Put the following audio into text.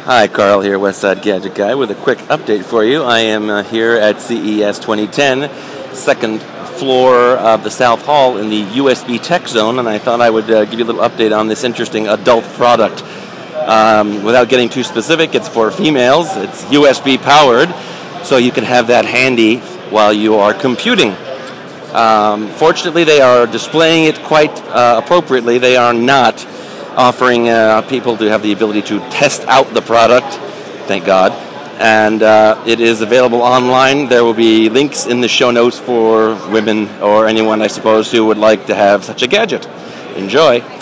Hi, Carl here, Westside Gadget Guy, with a quick update for you. I am here at CES 2010, second floor of the South Hall in the USB Tech Zone, and I thought I would give you a little update on this interesting adult product. Without getting too specific, it's for females. It's USB powered, so you can have that handy while you are computing. Fortunately, they are displaying it quite appropriately. They are not offering people to have the ability to test out the product, thank God. And it is available online. There will be links in the show notes for women or anyone, I suppose, who would like to have such a gadget. Enjoy.